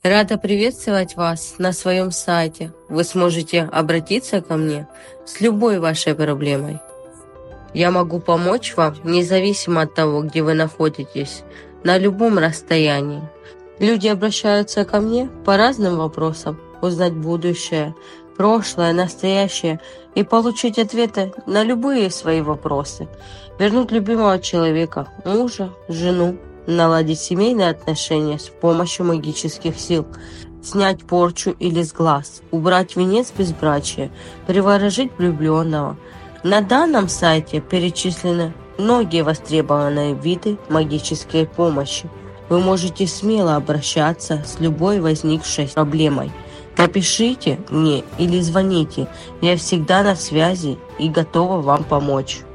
Рада приветствовать вас на своем сайте. Вы сможете обратиться ко мне с любой вашей проблемой. Я могу помочь вам независимо от того, где вы находитесь, на любом расстоянии. Люди обращаются ко мне по разным вопросам: узнать будущее, прошлое, настоящее и получить ответы на любые свои вопросы. Вернуть любимого человека, мужа, жену, наладить семейные отношения с помощью магических сил, снять порчу или сглаз, убрать венец безбрачия, приворожить влюбленного. На данном сайте перечислены многие востребованные виды магической помощи. Вы можете смело обращаться с любой возникшей проблемой. Напишите мне или звоните, я всегда на связи и готова вам помочь.